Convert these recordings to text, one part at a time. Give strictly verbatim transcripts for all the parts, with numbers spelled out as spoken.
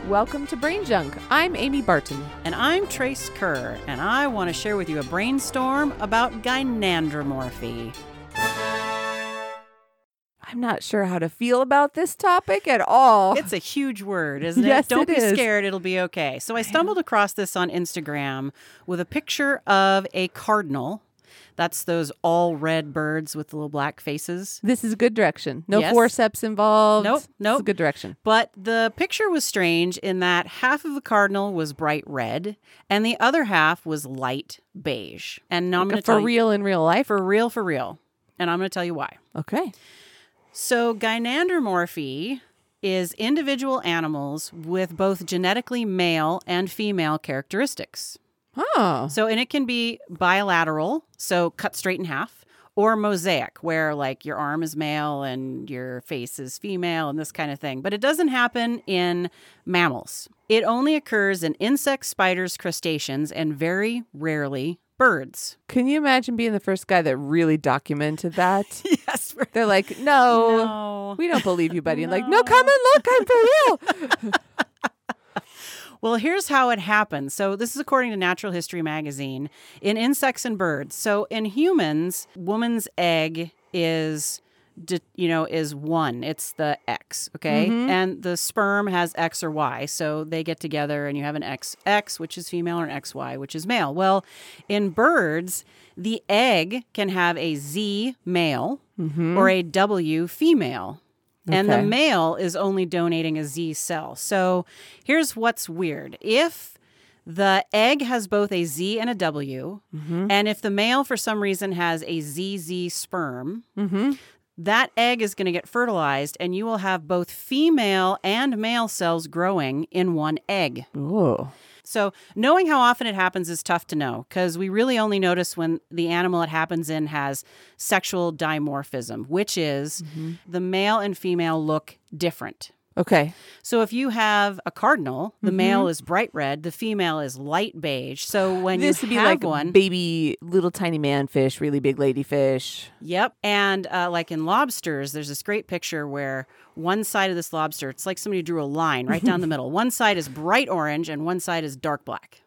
Welcome to Brain Junk. I'm Amy Barton. And I'm Trace Kerr, and I want to share with you a brainstorm about gynandromorphy. I'm not sure how to feel about this topic at all. It's a huge word, isn't it? Yes, Don't it be is. scared. It'll be okay. So I stumbled across this on Instagram with a picture of a cardinal. That's those all red birds with the little black faces. This is a good direction. No Yes. forceps involved. Nope, nope. It's a good direction. But the picture was strange in that half of the cardinal was bright red and the other half was light beige. And now I'm going to For tell you, real in real life? for real, for real. And I'm going to tell you why. Okay. So gynandromorphy is individual animals with both genetically male and female characteristics. Oh. So, and it can be bilateral, so cut straight in half, or mosaic, where like your arm is male and your face is female and this kind of thing. But it doesn't happen in mammals. It only occurs in insects, spiders, crustaceans, and very rarely birds. Can you imagine being the first guy that really documented that? Yes. They're like, no, No. we don't believe you, buddy. And like, No. no, come and look, I'm for real. Well, here's how it happens. So this is according to Natural History magazine. In insects and birds. So in humans, woman's egg is, d- you know, is one. It's the X, okay? Mhm. And the sperm has X or Y. So they get together and you have an X X, which is female, or an X Y, which is male. Well, in birds, the egg can have a Z male or a W female. And the Okay. male is only donating a Z cell. So here's what's weird. If the egg has both a Z and a W, and if the male for some reason has a Z Z sperm, Mm-hmm. that egg is going to get fertilized and you will have both female and male cells growing in one egg. Ooh. So knowing how often it happens is tough to know because we really only notice when the animal it happens in has sexual dimorphism, which is the male and female look different. Okay. So if you have a cardinal, the male is bright red, the female is light beige. So when This you would be have like one, baby, little tiny man fish, really big lady fish. yep. And uh, like in lobsters, there's this great picture where one side of this lobster, it's like somebody drew a line right down the middle. One side is bright orange and one side is dark black.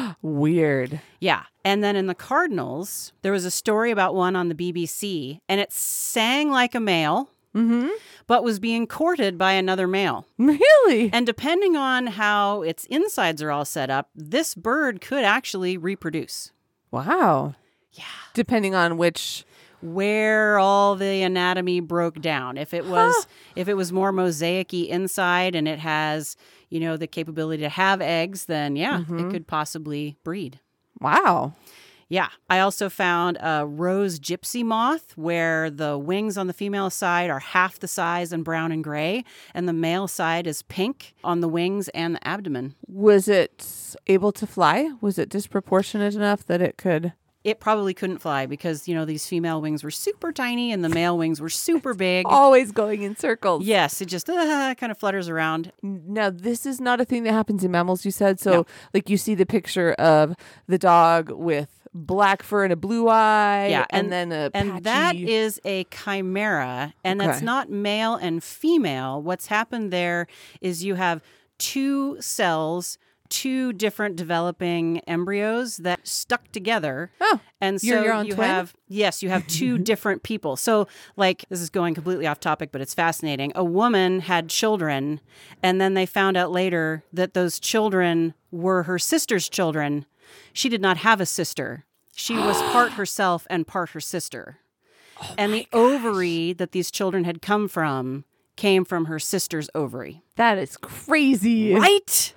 Weird. Yeah. And then in the cardinals, there was a story about one on the B B C, and it sang like a male, Mm-hmm. but was being courted by another male. Really? And depending on how its insides are all set up, this bird could actually reproduce. Wow. Yeah. Depending on which. Where all the anatomy broke down. If it was Huh. if it was more mosaic-y inside and it has, you know, the capability to have eggs, then yeah, it could possibly breed. Wow. Yeah. I also found a rose gypsy moth where the wings on the female side are half the size and brown and gray, and the male side is pink on the wings and the abdomen. Was it able to fly? Was it disproportionate enough that it could? It probably couldn't fly because, you know, these female wings were super tiny and the male wings were super big. Always going in circles. Yes, it just uh, kind of flutters around. Now, this is not a thing that happens in mammals, you said. So, No. like, you see the picture of the dog with black fur and a blue eye. Yeah, And, and- then a And patchy... that is a chimera, and Okay. that's not male and female. What's happened there is you have two cells, two different developing embryos that stuck together. Oh, And so you're your own you twin? have, yes, you have two different people. So, like, this is going completely off topic, but it's fascinating. A woman had children, and then they found out later that those children were her sister's children. She did not have a sister. She was part herself and part her sister. Oh and the ovary that these children had come from came from her sister's ovary. that is crazy. Right?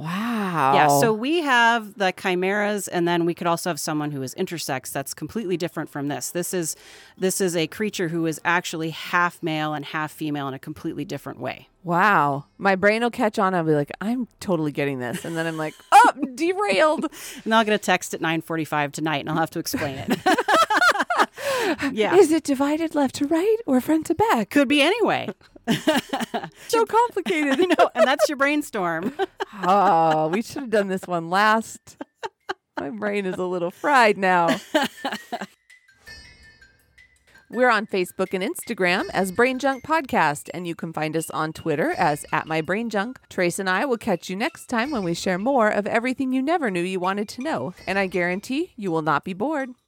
Wow. Yeah, so we have the chimeras, and then we could also have someone who is intersex. That's completely different from this. This is this is a creature who is actually half male and half female in a completely different way. Wow. My brain will catch on. I'll be like, I'm totally getting this. And then I'm like, oh, derailed. And I'll get a text at nine forty-five tonight, and I'll have to explain it. Yeah, Is it divided left to right or front to back? could be anyway. So complicated. You know, and that's your brainstorm. Oh, we should have done this one last. My brain is a little fried now. We're on Facebook and Instagram as Brain Junk Podcast, and you can find us on Twitter as at My Brain Junk. Trace and I will catch you next time when we share more of everything you never knew you wanted to know, and I guarantee you will not be bored.